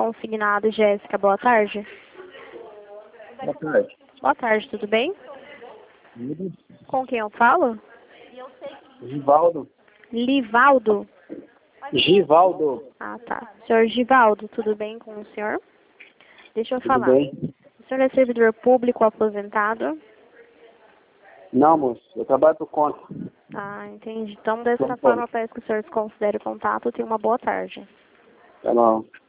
consignado, Jéssica. Boa tarde. Boa tarde. Boa tarde, tudo bem? Tudo. Com quem eu falo? Givaldo. Livaldo? Givaldo. Ah, tá. Senhor Givaldo, tudo bem com o senhor? Deixa eu Tudo falar. bem? O senhor é servidor público aposentado? Não, moço. Eu trabalho por conta. Ah, entendi. Então, dessa Como forma, pode? peço que o senhor desconsidere o contato. Tenha uma boa tarde. Tá bom.